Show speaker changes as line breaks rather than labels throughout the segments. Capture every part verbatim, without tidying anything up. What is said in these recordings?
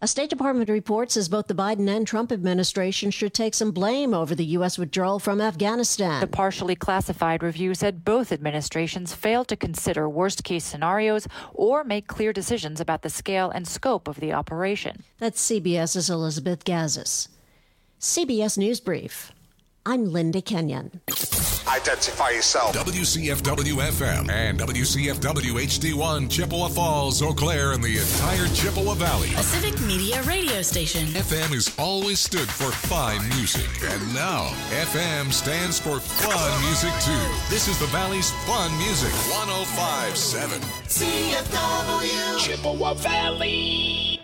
A State Department report says both the Biden and Trump administration should take some blame over the U S withdrawal from Afghanistan.
The partially classified review said both administrations failed to consider worst-case scenarios or make clear decisions about the scale and scope of the operation.
That's CBS's Elizabeth Gazis. C B S News Brief. I'm Linda Kenyon.
Identify yourself.
W C F W F M and W C F W H D one, Chippewa Falls, Eau Claire, and the entire Chippewa Valley.
A civic media radio station.
F M has always stood for fine music, and now F M stands for fun music too. This is the Valley's fun music. one oh five point seven
C F W
Chippewa Valley.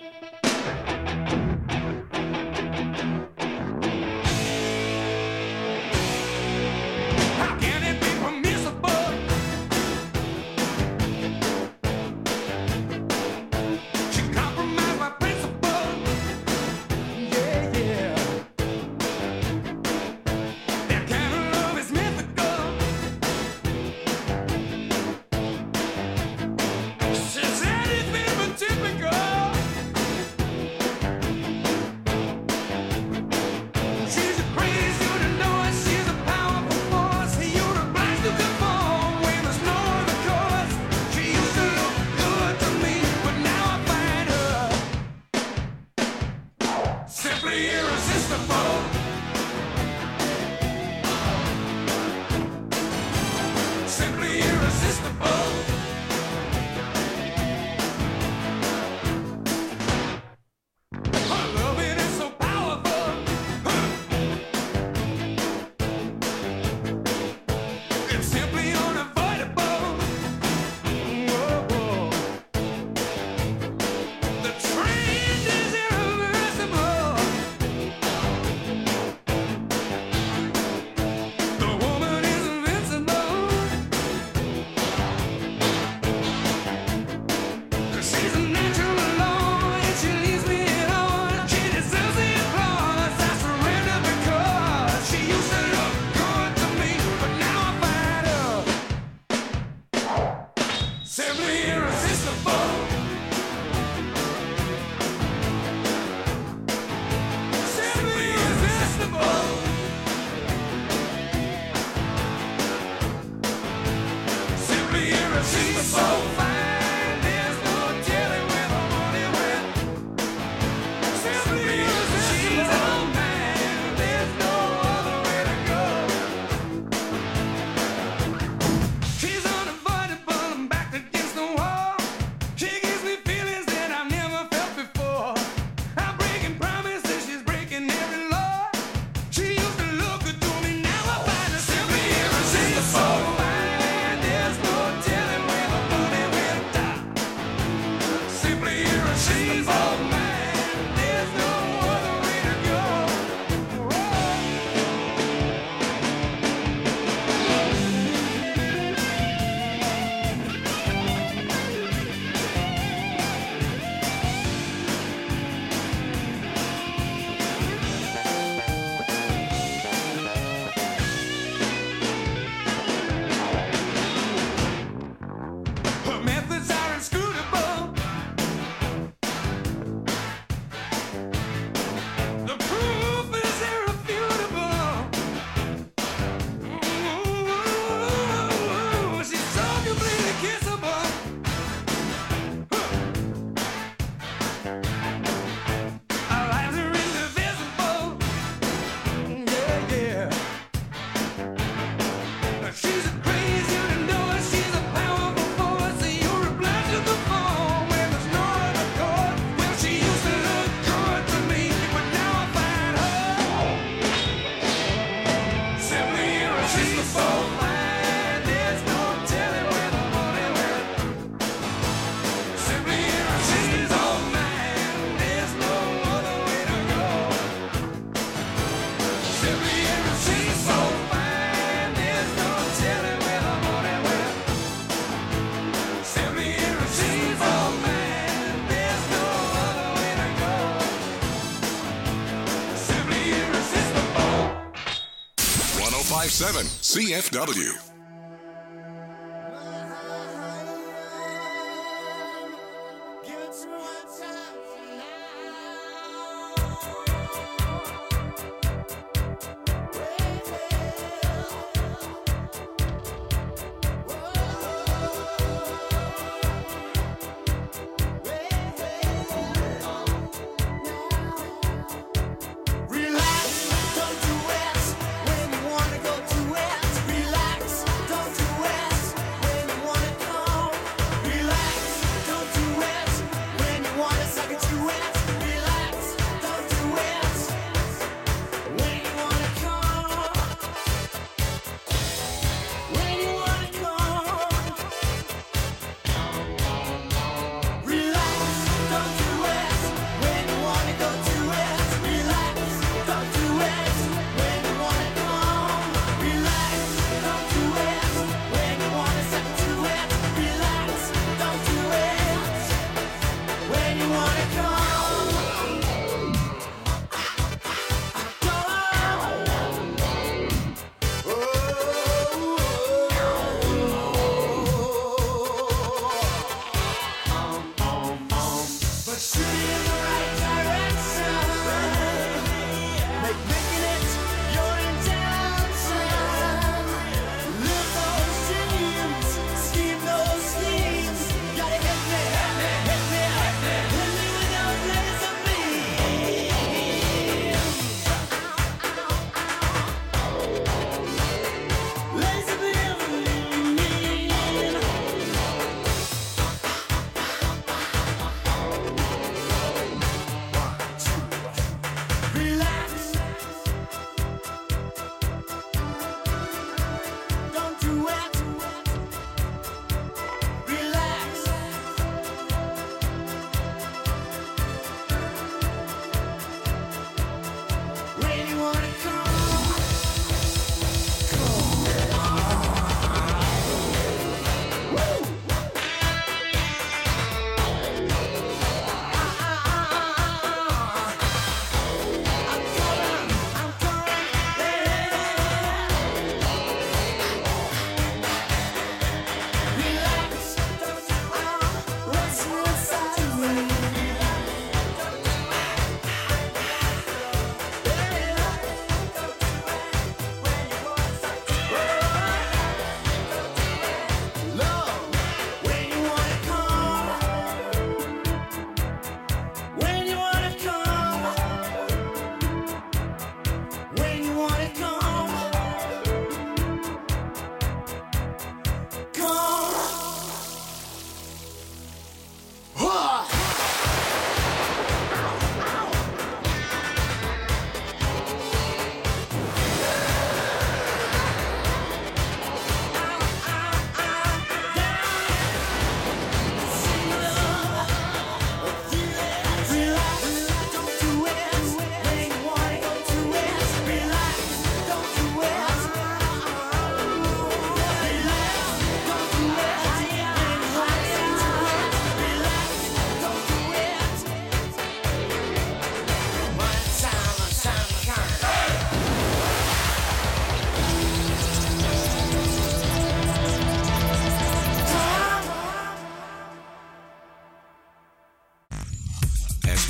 one oh five point seven C F W.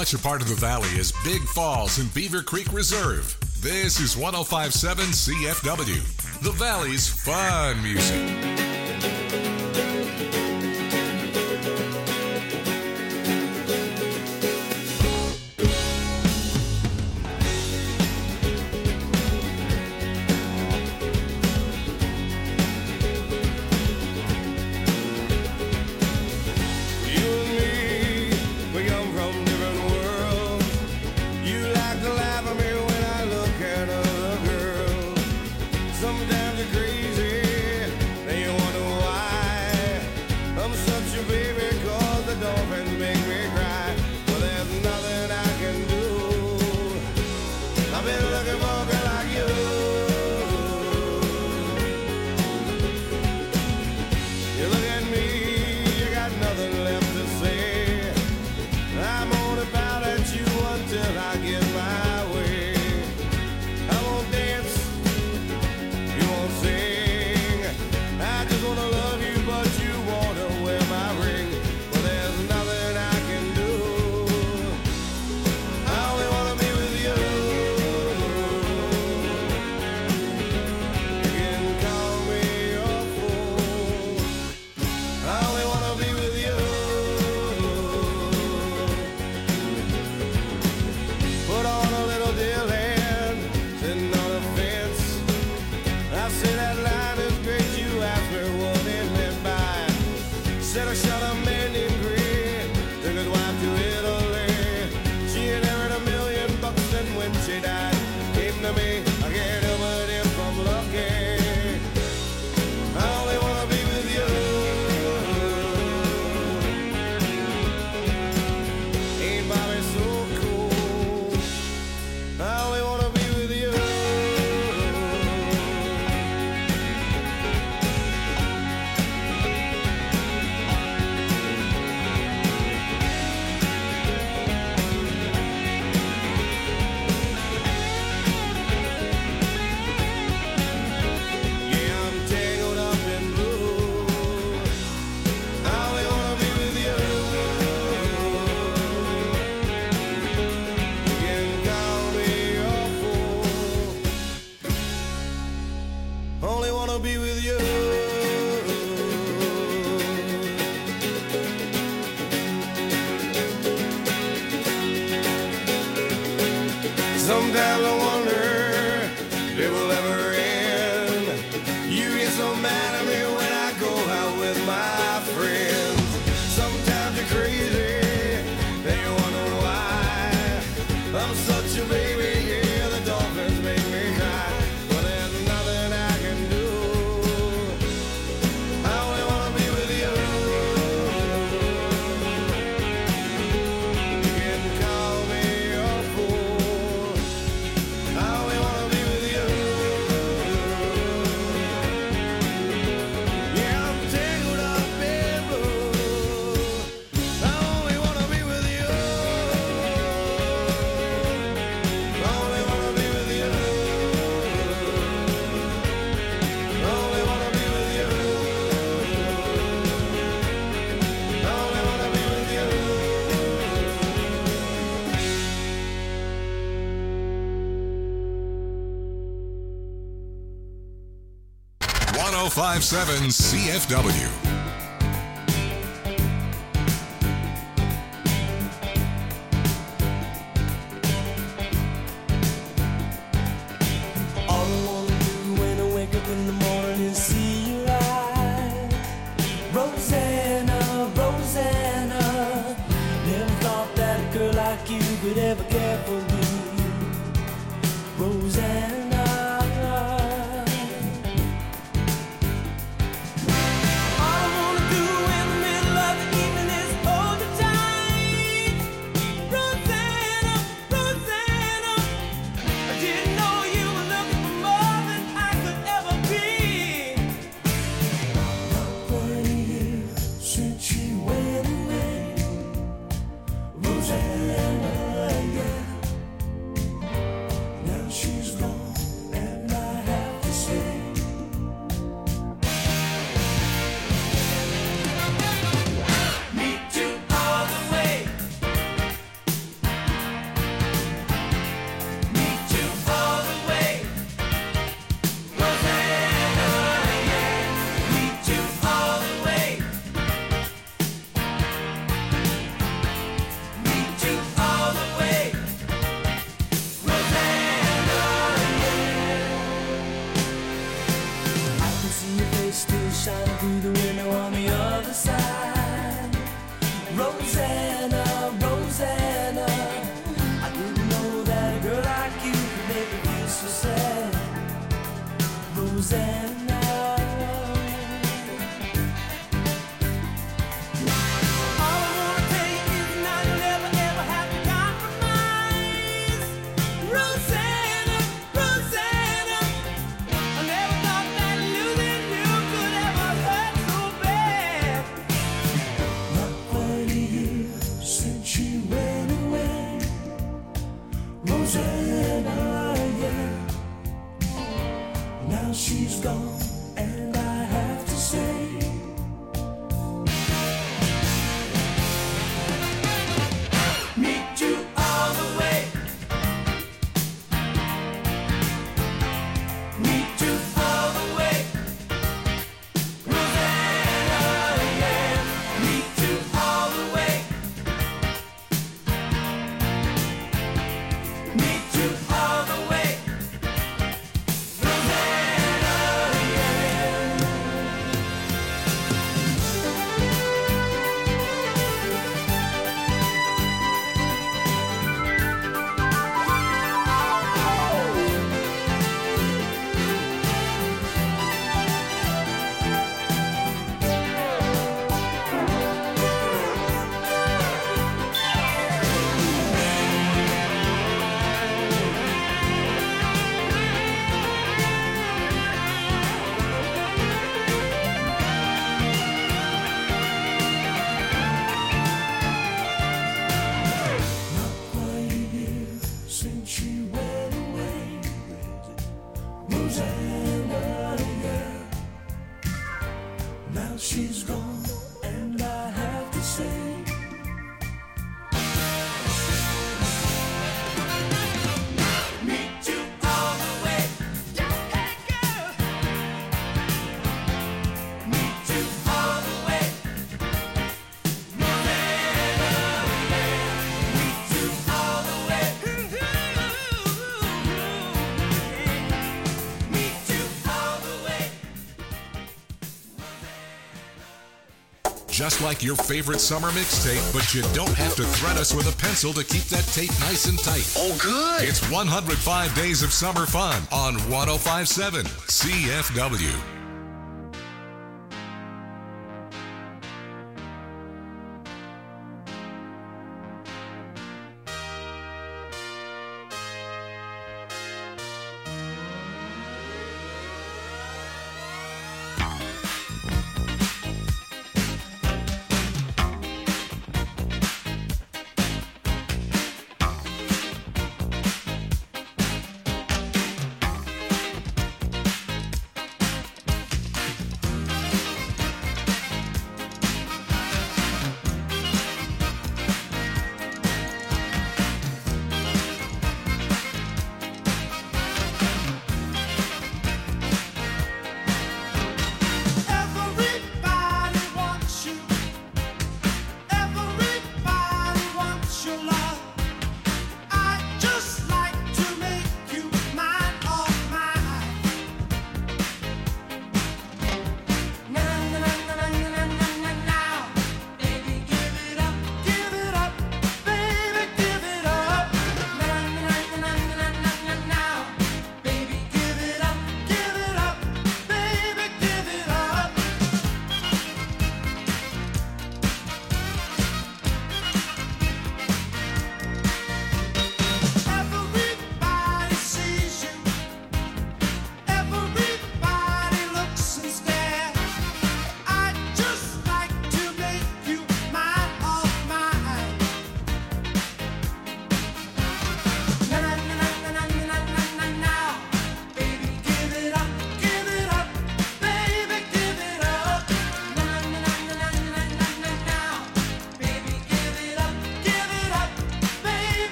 Much a part of the valley is Big Falls and Beaver Creek Reserve. This is one oh five point seven C F W, the Valley's fun music.
Sometimes you're crazy, then you wonder why. I'm such a baby, cause the dolphins make me cry. Well, there's nothing I can do. I've been looking for a girl like you. You look at me, you got nothing left to say. I'm only bound at you until I get my way. I won't dance, you won't sing. I just wanna love you, but you wanna wear my ring. Well, there's nothing I can do. I only wanna be with you. You can call me your fool. I only wanna be with you. Put on a little deal hand, sitting on a fence. I say that line is great, you asked me what it meant by. Said I shot a man named Green, took his wife to Italy. She inherited a million bucks and when she died, came to me, I can't help but if I'm lucky. I only wanna be with you. Ain't Bobby so cool? I only wanna be with you. Yeah, I'm tangled up in blue. I only wanna be with you. You can call me your fool. Only wanna be with you. Sometimes I wonder if it will ever end. You get so mad at me when I go out with my friends. Sometimes you're crazy, then you wonder why. I'm such a baby, yeah, the dolphins make me cry. But there's nothing I can do. I only wanna be with you. You can call me your fool. I only wanna be with you. Yeah, I'm tangled up in blue. I only wanna be with you. I only wanna be with you. I only wanna be with you. I only wanna be with you.
one oh five point seven C F W.
All I wanna do when I wake up in the morning is see your eyes. Rosanna, Rosanna, never thought that a girl like you could ever care for me. Rosanna. All I wanna do in the middle of the evening is hold you tight. Rosanna, Rosanna, I didn't know you were looking for more than I could ever be. Twenty years since you went away, Rosanna, yeah. Now she's gone.
Just like your favorite summer mixtape, but you don't have to thread us with a pencil to keep that tape nice and tight.
Oh, good.
It's one hundred five Days of Summer Fun on one oh five point seven C F W.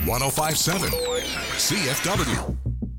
one oh five point seven C F W.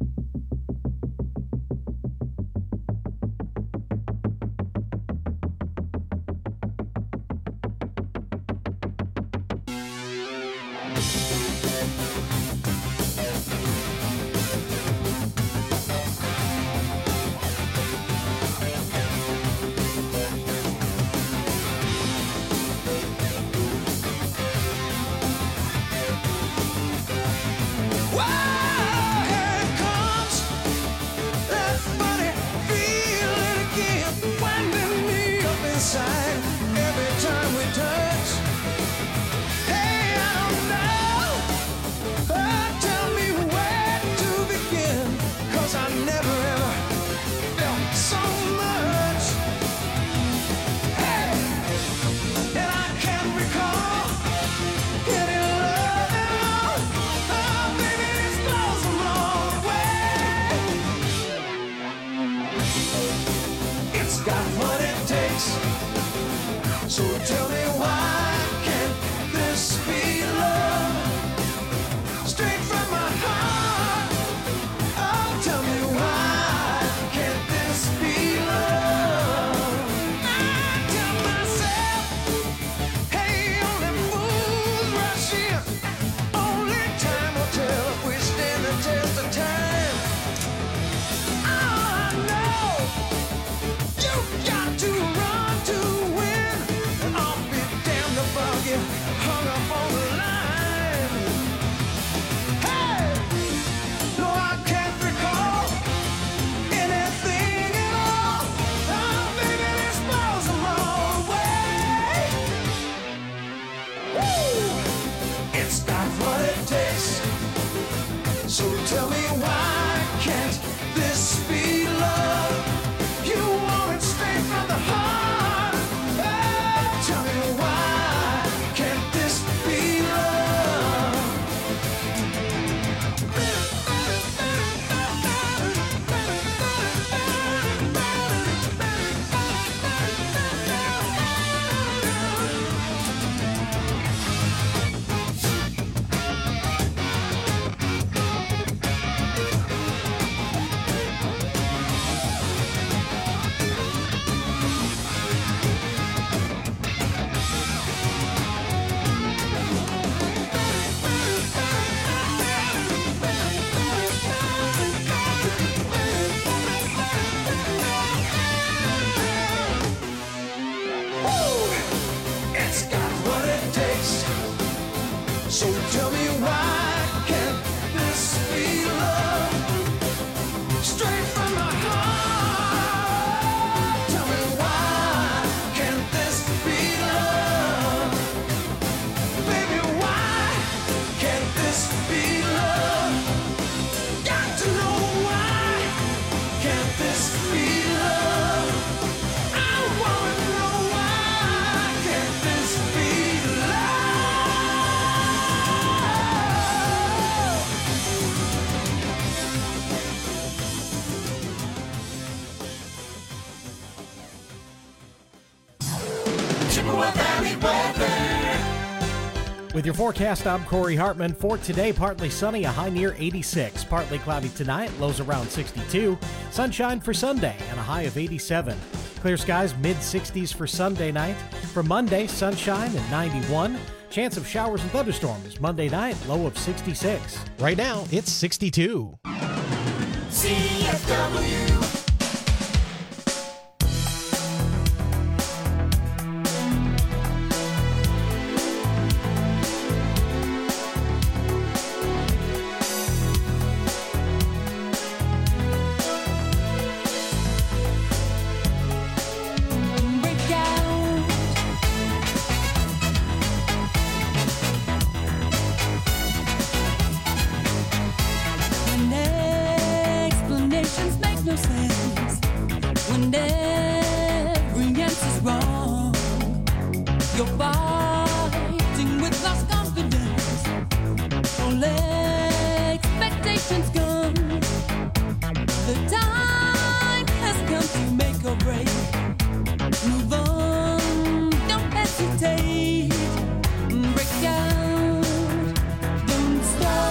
With your forecast, I'm Corey Hartman. For today, partly sunny, a high near eighty-six. Partly cloudy tonight, lows around sixty-two. Sunshine for Sunday, and a high of eighty-seven. Clear skies, mid sixties for Sunday night. For Monday, sunshine and ninety-one. Chance of showers and thunderstorms Monday night, low of sixty-six. Right now, it's sixty-two.
C F W.
Break out, don't stop.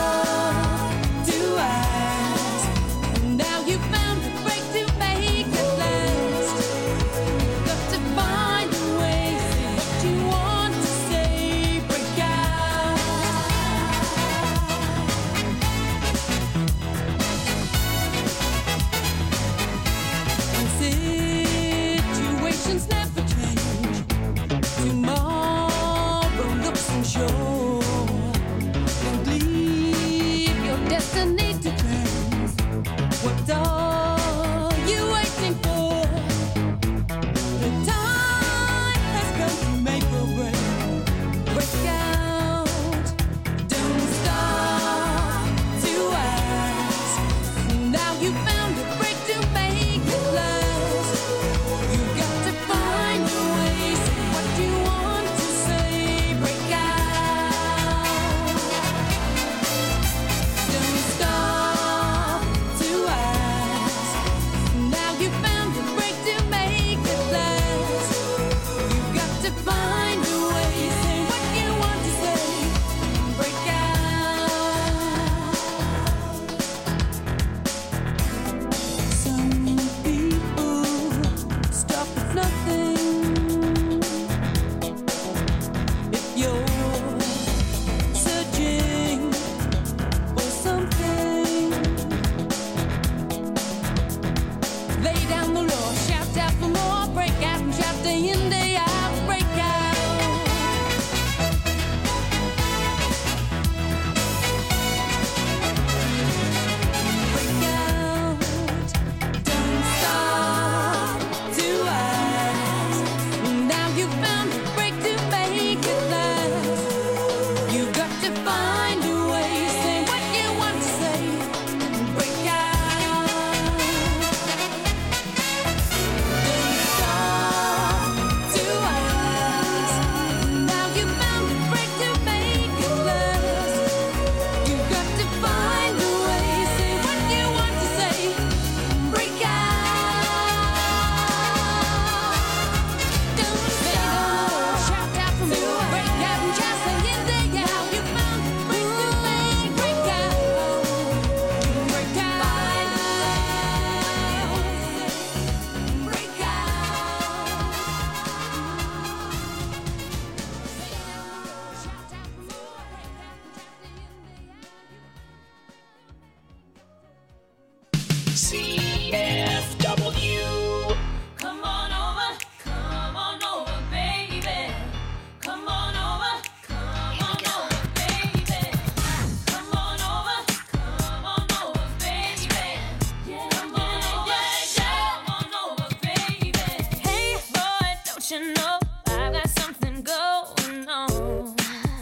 C F W.
Come on over, come on over, baby. Come on over, come on over, baby. Come on over, come on over, baby. Yeah, come on over, come on over, baby. Hey boy, don't you know I got something going on?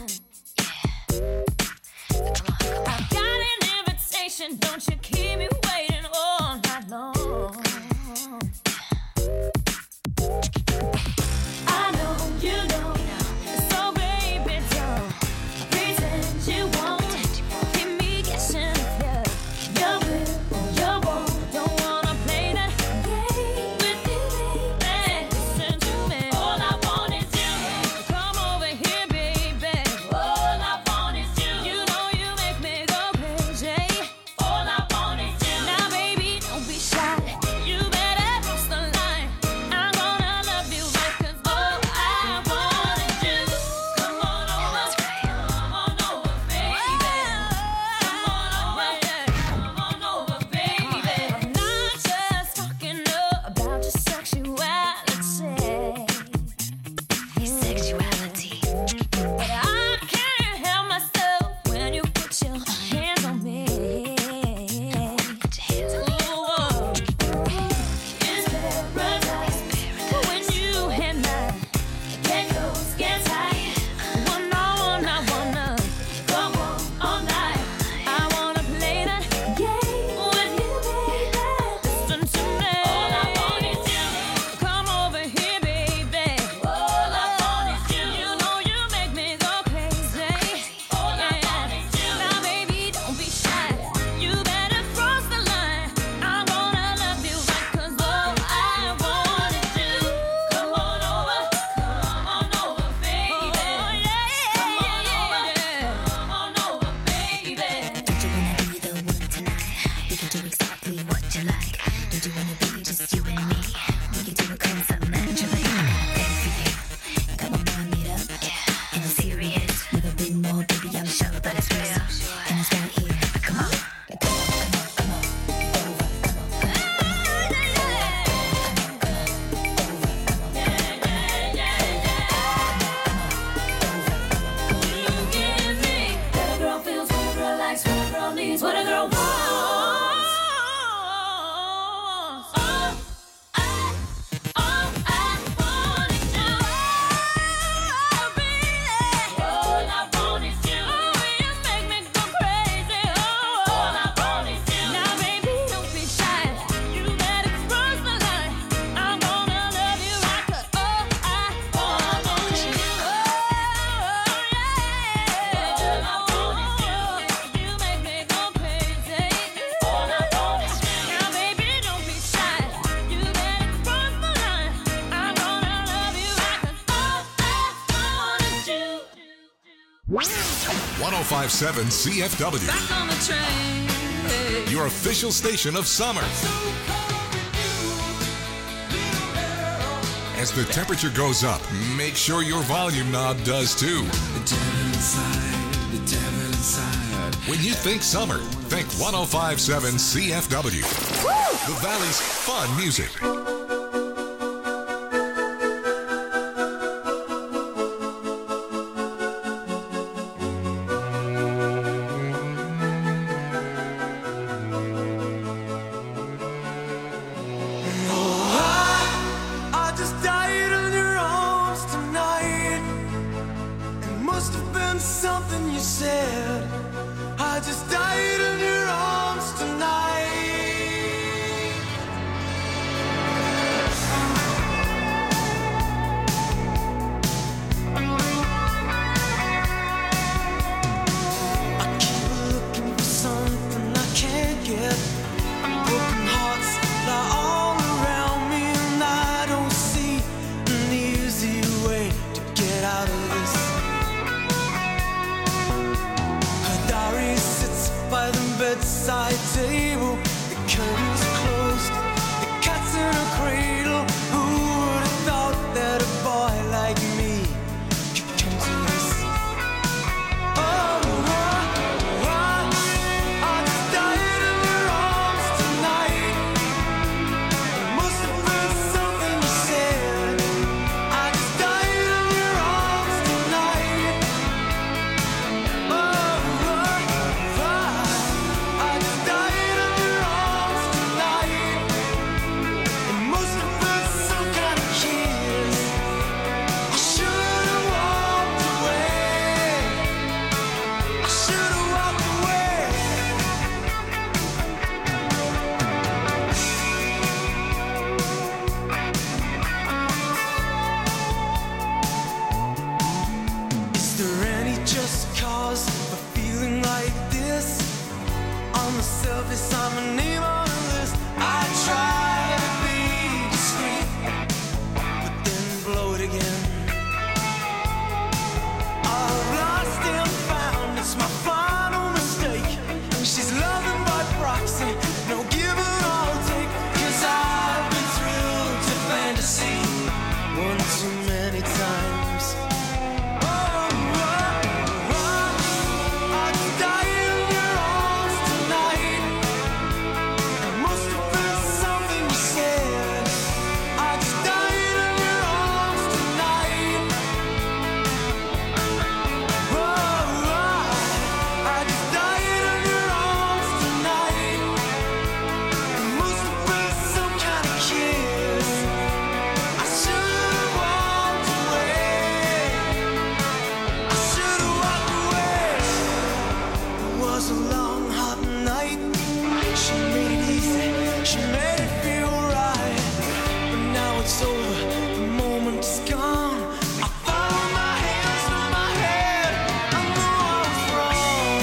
I've got an invitation, don't you keep me waiting all night long. I know you know, so baby don't pretend you won't keep me guessing. Yeah, you will or you won't. Don't wanna play that game with you, baby. Listen to me. All I want is you. Come over here, baby. All I want is you. You know you make me go crazy. All I want is you. Now, baby, don't be shy. You better cross the line. I'm gonna love you right, 'cause all I want is you. Come on over, come on over, baby. Come on over, come on over, baby. I'm not just talking about your sexuality. Sexuality. But I can't help myself when you put your hands on me. Put your hands on me. It's paradise when you and mine get close, get tight. One on one, I wanna go on all night. I wanna play that game with you, baby. Listen to me. All I want is you. Come over here, baby. All I want is you. You know you make me go crazy. All I want is you. Now, baby, don't be shy. You better cross the line. I'm gonna love you right, 'cause all I want is you. Come on over, come on over, baby. Come on over, come on over, baby.
Don't you wanna be the one tonight? We can do exactly what you like. Don't you wanna be just you and me? We can do it cause I'm naturally. Thanks for you. Got my mind made up. And I'm serious. Never been more, baby, I'm sure, but it's real. And it's right here. Come on. Come on, come on, come on. Over, come on, come on.
You give me what a girl feels, what a girl likes, what a girl needs, what a girl wants. All I, all I want is you. Oh, baby. All I want is you. Oh, you make me go crazy. Oh, all I want is you. Now, baby, don't be shy. You better cross the line. I'm gonna love you right, 'cause all I want is you. Oh, yeah. All I want is you. You make me go crazy. All I want is you. Now, baby, don't be shy. You better cross the line. I'm gonna love you right, 'cause all I want is you.
one oh five point seven C F W,
Back on the train.
your official station of summer. As the temperature goes up, make sure your volume knob does too. When you think summer, think one oh five point seven C F W. The Valley's fun music.
I just died in your arms tonight. It must have been something you said. I just died in your arms tonight. I keep looking for something I can't get. Broken hearts lie all around me, and I don't see an easy way to get out of this. Her diary sits by the bedside table. The curtains are closed, the cat's in a cradle. Who would have thought that a boy like me could come to this? Oh, I, I, I just died in your arms tonight.
love is on my name on the list. I try to be discreet, but then blow it again. I've lost and found, it's my final mistake. She's loving by proxy, no give and all take. Cause I've been thrilled to fantasy one too many times. Oh, oh, oh, I'd die in your arms tonight. It must have been something you said. I'd die in your arms tonight. Oh, oh, I'd die in your arms tonight. It must have been some kind of kiss. I should have walked away. I should have walked away. It was a long, hot night. She made it easy. She made it feel right. But now it's over. The moment is gone. I follow my hands through my head. I know I was wrong.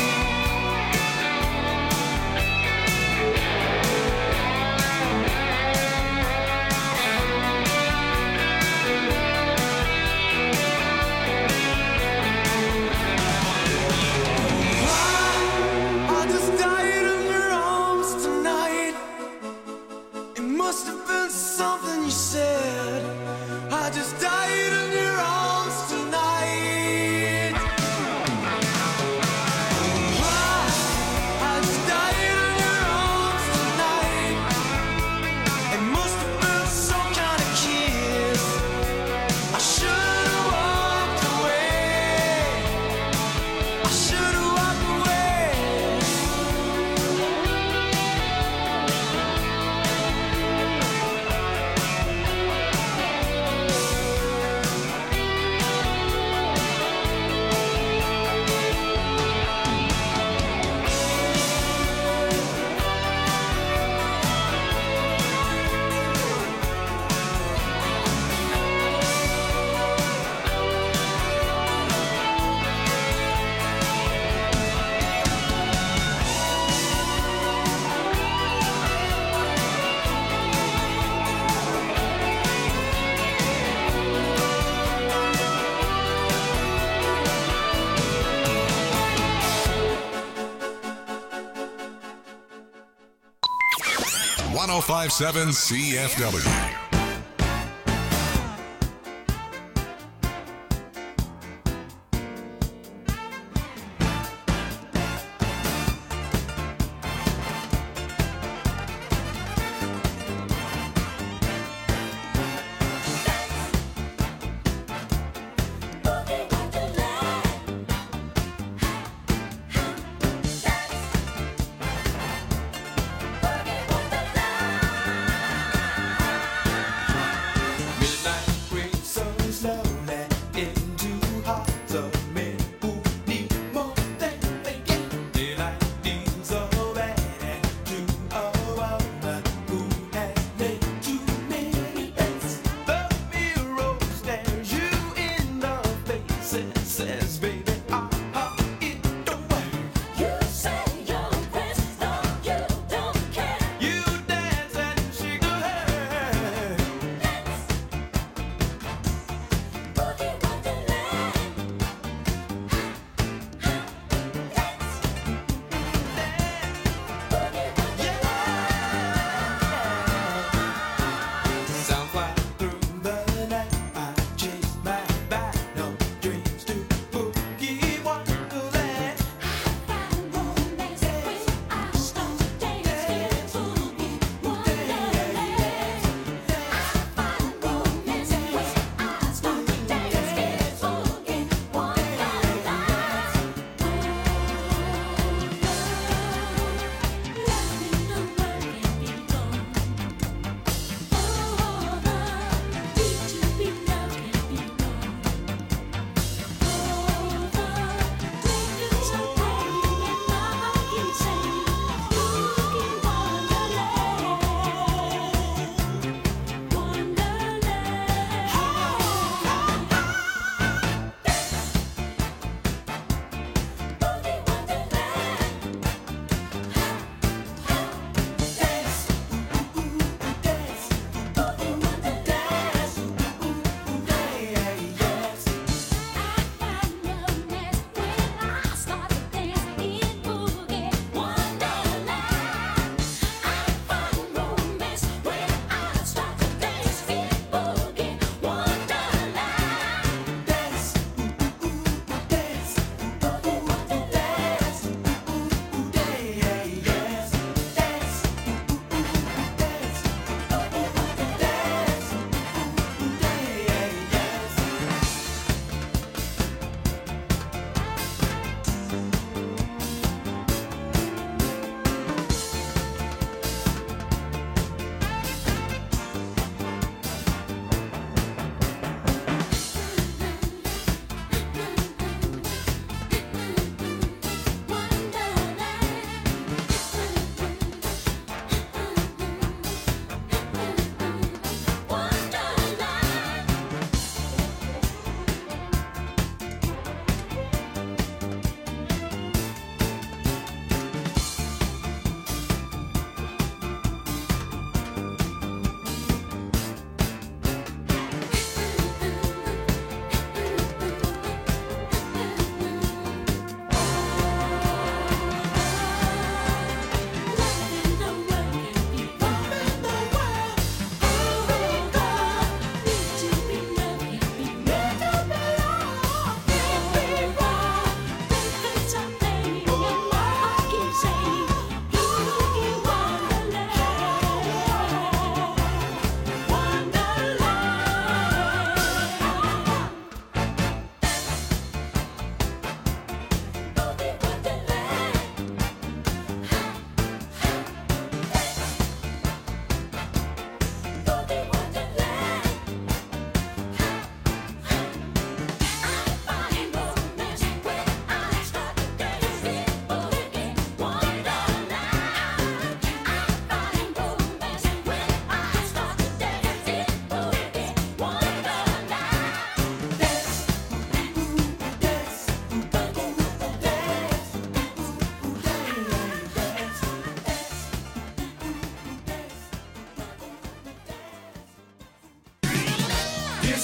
I just died in your arms tonight. It must have been something you said. I just died in your arms tonight. I just died in your arms tonight. It must have been some kind of kiss. I should have walked away. I should have walked away.
one oh five point seven C F W.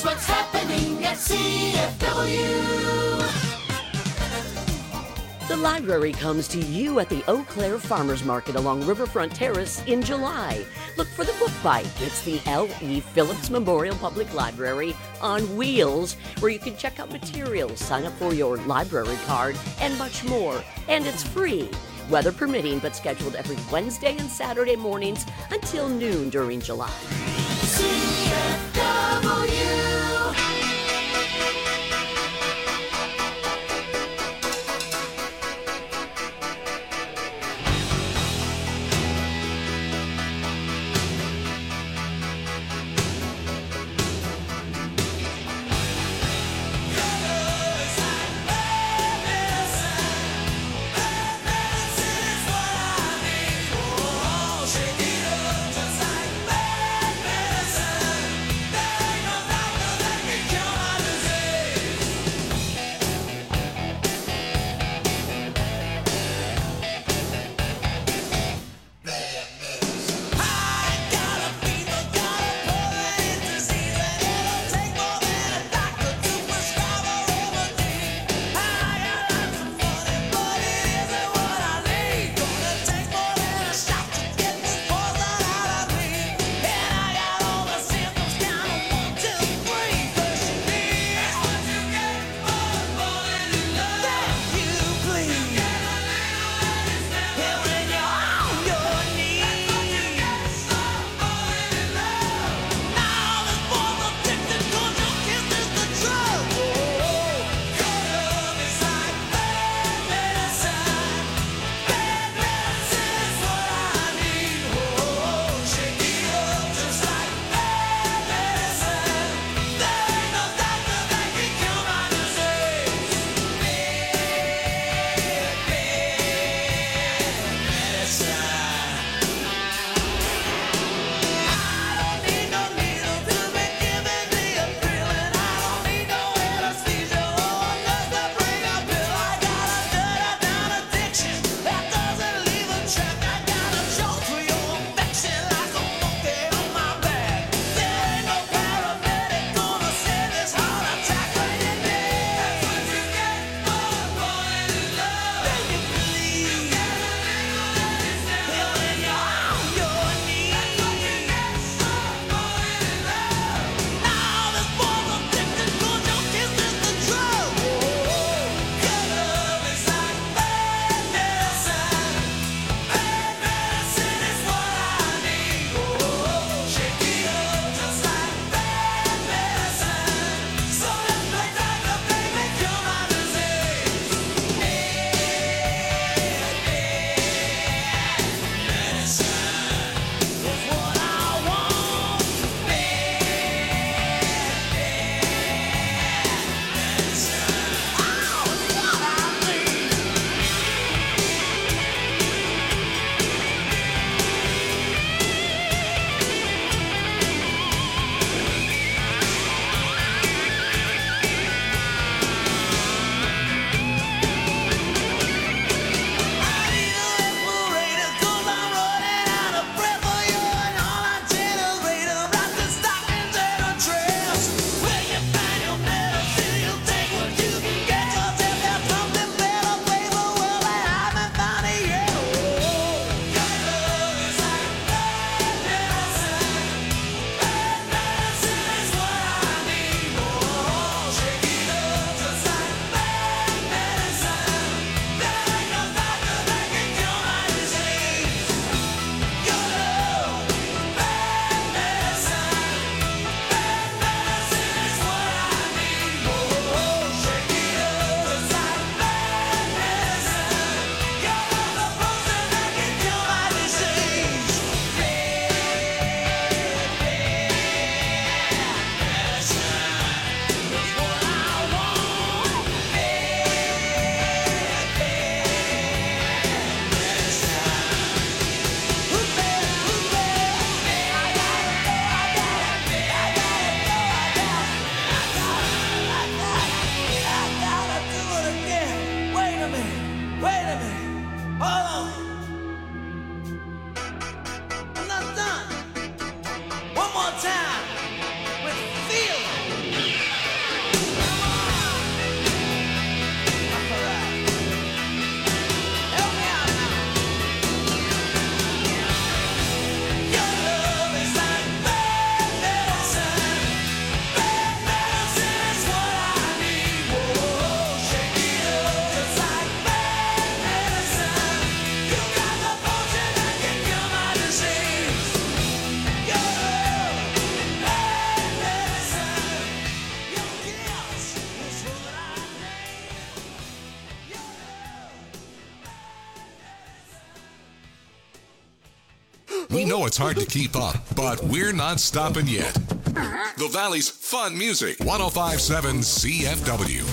Here's what's happening at C F W.
The library comes to you at the Eau Claire Farmers Market along Riverfront Terrace in July. Look for the Book Bite. It's the L E. Phillips Memorial Public Library on wheels, where you can check out materials, sign up for your library card, and much more. And it's free, weather permitting, but scheduled every Wednesday and Saturday mornings until noon during July.
C F W.
time with feeling.
We know it's hard to keep up, but we're not stopping yet. The Valley's fun music, one oh five point seven C F W.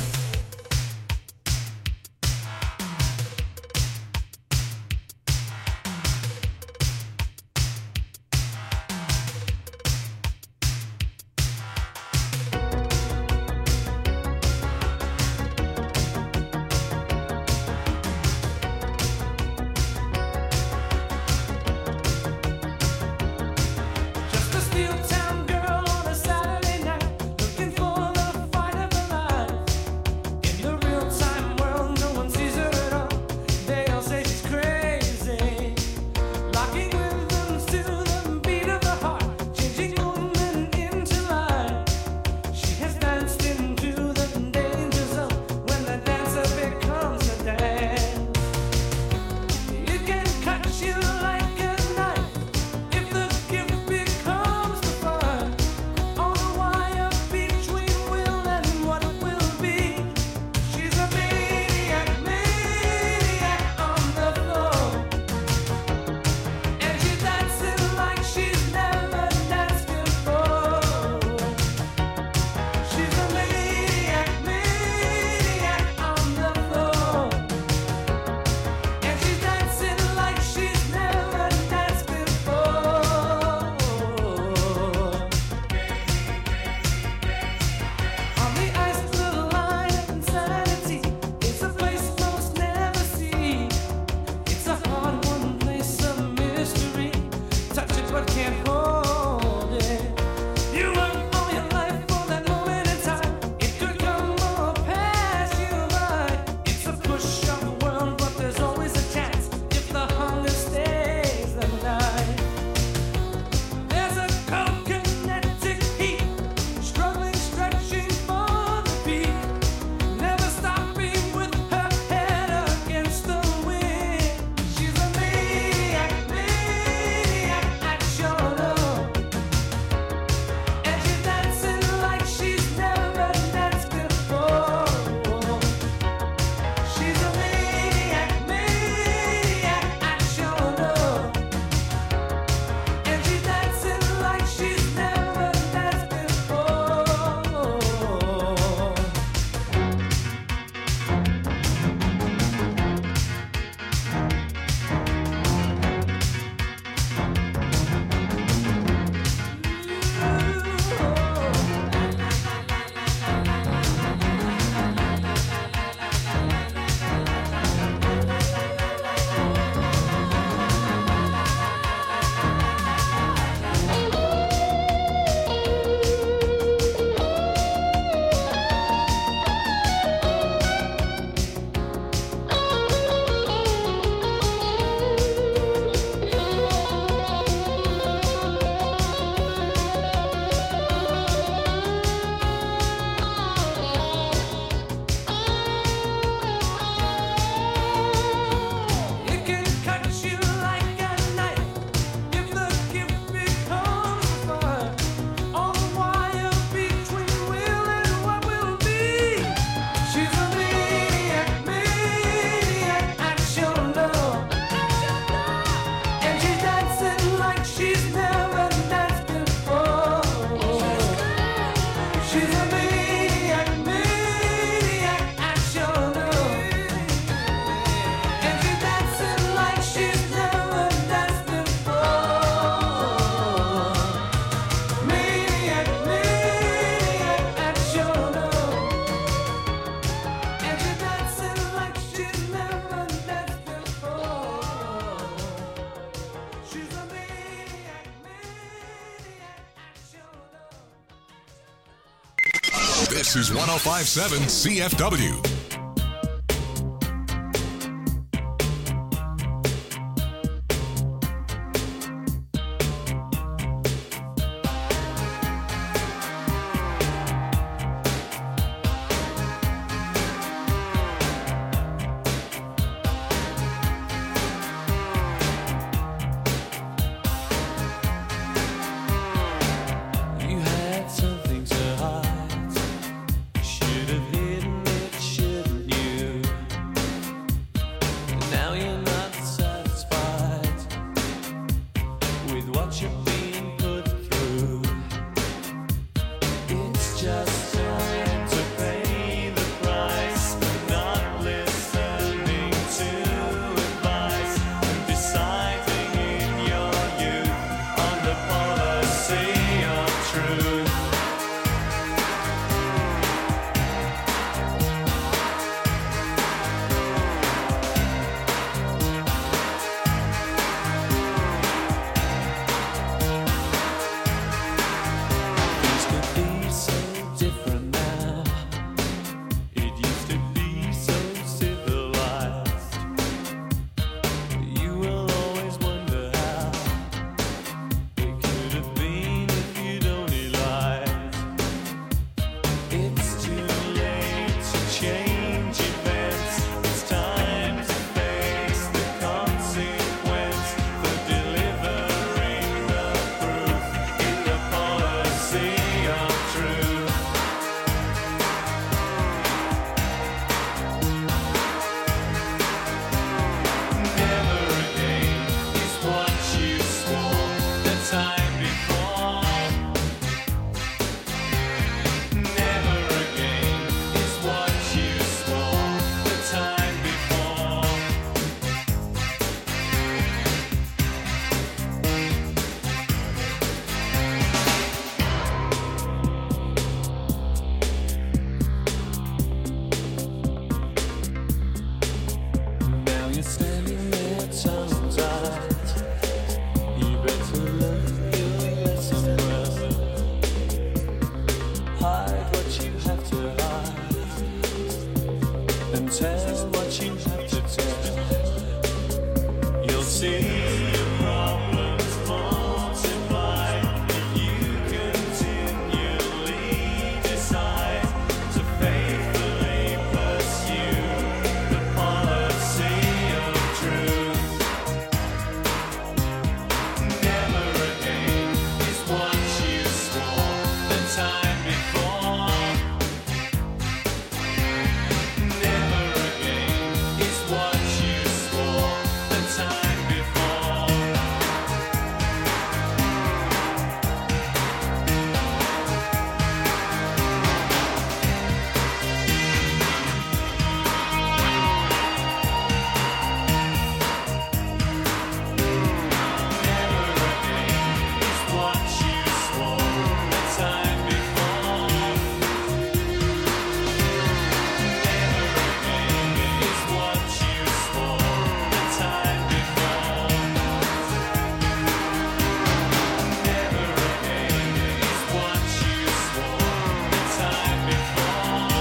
Just a steel town girl on a Saturday night, looking for the fight of her life. In the real time world, no one sees her at all. They all say she's crazy, locking rhythms to the beat of the heart, changing woman into life. She has danced into the danger zone when the dancer becomes a dance. It can cut you like a knife if the gift becomes the fire. On the wire between will and what will be. She's a maniac, maniac on the floor. And she's dancing like she's never danced before. She's a maniac, maniac on the floor. And she's dancing like she's never danced before. On the ice, the line of insanity. It's a place most never see. It's a hard one, place of mystery. Touch it but can't hold it. You work all your life for that moment in time. It could come or pass you by. It's a push-up world, but there's always a chance if the hunger stays the night. There's a cold kinetic heat, struggling, stretching for the beat, never stopping with her head against the wind. She's a maniac, maniac at your door, and she's dancing like she's never danced before. She's a maniac, maniac at your door, and she's dancing like she's never danced before. It can cut you like a knife if the gift becomes a fire. On the wire between will and what will be. She's a maniac, maniac at your door, and she's dancing like she's never danced before. She's a maniac, maniac at your door, and she's dancing like she's never danced before. Maniac, maniac at your door, and she's dancing like she's never danced before. She's a maniac, maniac at your door.
This is one oh five point seven C F W.
You had something to hide. Should have hidden it. Should
see your problems multiply if you continually decide to faithfully pursue the policy of truth. Never again is what you swore the time before. Never again is what you swore the time before. Never again is what you swore the time before. Never again is what you swore the time before. Never again is what you swore the time before.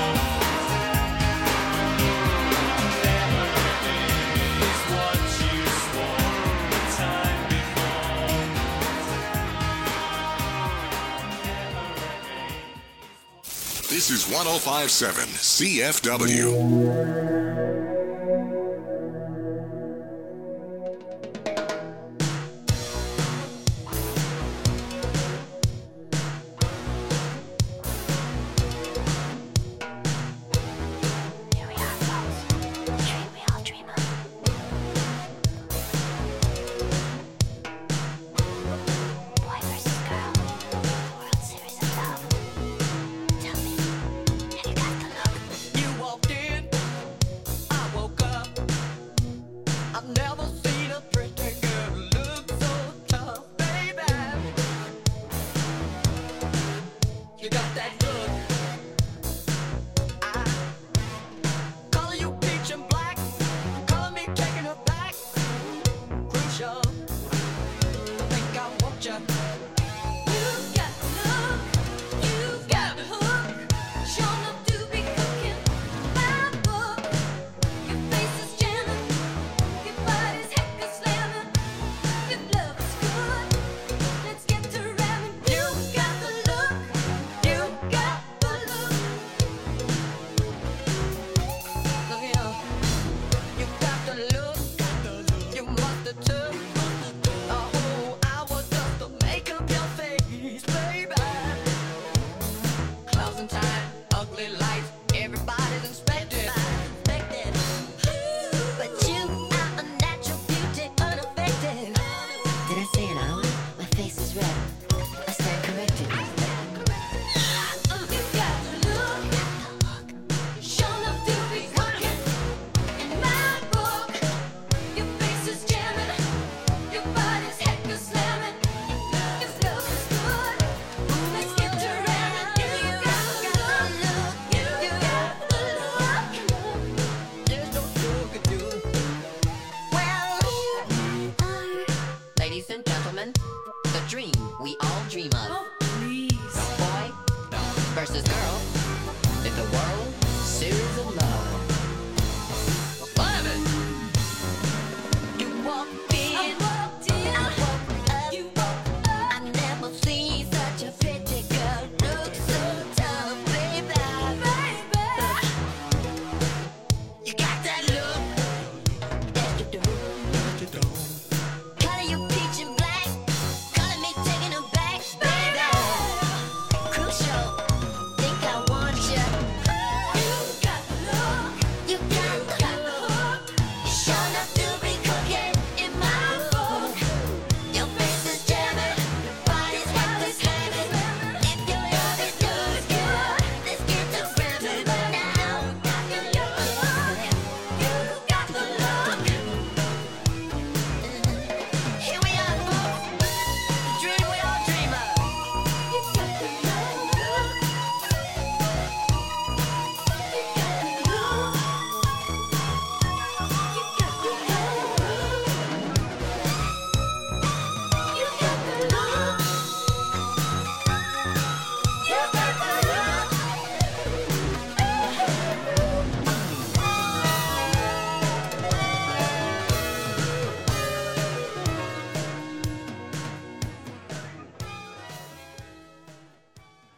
Never again is what you swore the time before.
This is one oh five point seven C F W.
Here we are, folks. The dream we all dream of. Boy versus girl. World Series of Love. Tell me, have you got the look?
You walked in,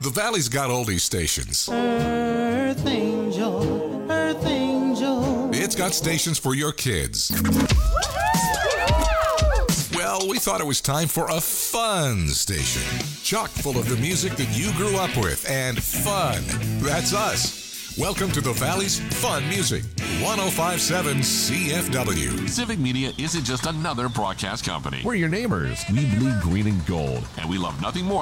The Valley's got oldie stations.
Earth Angel, Earth Angel.
It's got stations for your kids. Well, we thought it was time for a fun station. Chock full of the music that you grew up with and fun. That's us. Welcome to the Valley's Fun Music, one oh five point seven C F W.
Civic Media isn't just another broadcast company. We're your neighbors. We bleed green and gold, and we love nothing more